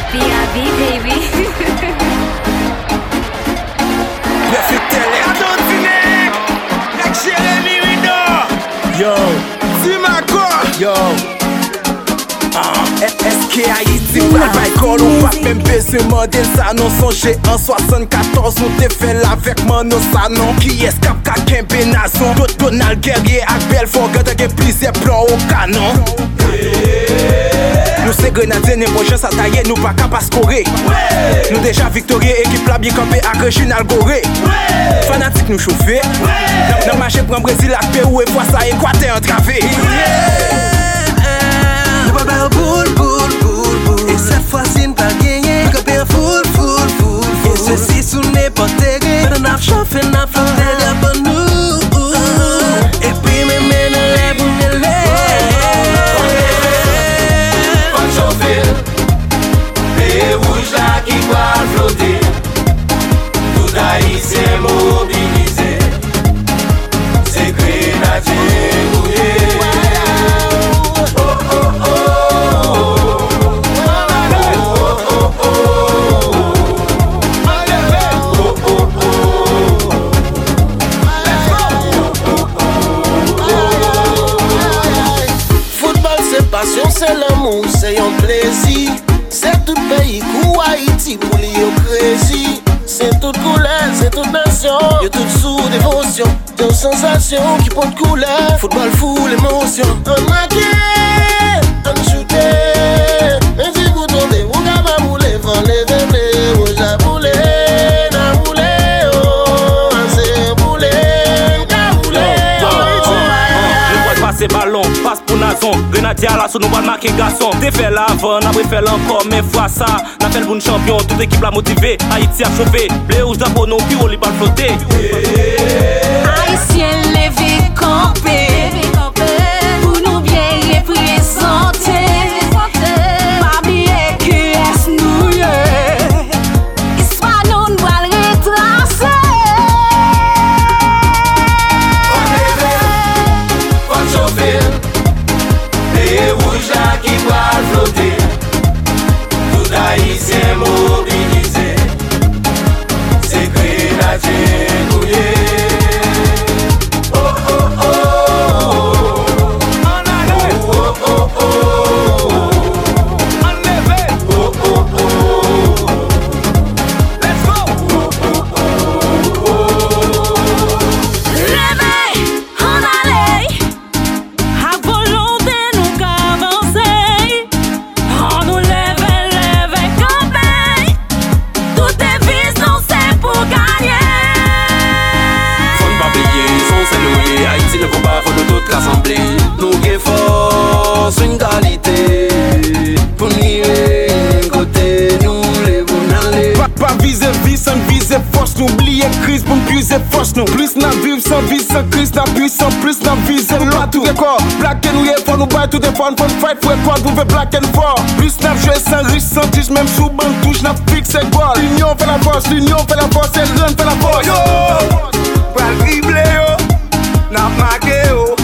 B.I.B. baby. Perfect tele. Adontinek, like Jeremy Rido. Yo, Timako. yo. SK Haïti, bad by call ou pas même besoin modèle ça non songe en 74 nous te fait avec Mano Sanon qui est cap kaken benazon Donald Guerrier ak Belfort gade gen plusieurs plans au canon. Nous c'est grenadier ne prochain ça tailler nous pas capable scorer. Nous déjà victorieux équipe la bien campé ak Reginald Goré. Fanatique nous chauffer. Dans marché prend Brésil ak Pérou et fois ça Équateur entravé. Nous pas faire boule, boule, boule, boule. Et cette fois-ci nous pas gagné. Nous camper full, full, full, full. Et ceci sous n'importe quel. Mais n'a chauffé, n'a flotté pour nous. Et puis même nous lève, nous lève. On chauffe. Les rouges là qui doivent flotter. Tout haïtien mobilisé. C'est grenadier mouillé. C'est l'amour, c'est un plaisir. C'est tout pays, kou Haïti, pour li yo crazy. C'est toute couleur, c'est toute nation. Y'a toute sous dévotion, y'a sensation qui porte couleur. Football fou, l'émotion. On maquille, on shooté. Et si vous tombez, vous gaba moulé, vent les aimer. Vous a boulé, na boulé, oh, c'est boulé, na boulé. Je vois passer ballon, passe pour Nazon. Grenadier à l'assaut, nous va marquer garçon. T'es fait l'avant, n'a pas fait l'encore, mais fois ça. N'a fait le bon champion, toute équipe l'a motivé. Haïti a chauffé, blé rouge d'abord, non plus, on lui pas flotter. Haïtien levé campé. Pour nous bien représenter. Pas bien que est nous. Histoire nous doit le retracer. On chauffe. Les rouges là qui doivent flotter. Tout haïtien mobilisé. C'est grenadier mouillé. Oh oh oh. On allait. Oh oh oh. On lève. Oh oh oh. Let's go. Levez, on allait. À volonté nous qu'avancer. On nous lève, camper. Tout est vision, c'est pour gagner. Faut pas payer, son célébré. Haïti ne faut pas, faut de toute rassembler. Nous qui force une qualité. Pour nous côté, nous les bons aller. Pas viser vie sans viser force, n'oubliez crise pour puiser force nous. Plus n'a vivre sans vie, sans crise n'a puissance, plus n'a viser loi tout record. Black and we for nous buy tout des fun, fight for record, nous fait black and for. Plus n'a joué sans riche, sans tige, même sous banc touche, n'a fixe et goal. L'union fait la force, et run fait la force. Yo, pral dribble yo, n'a marqué yo.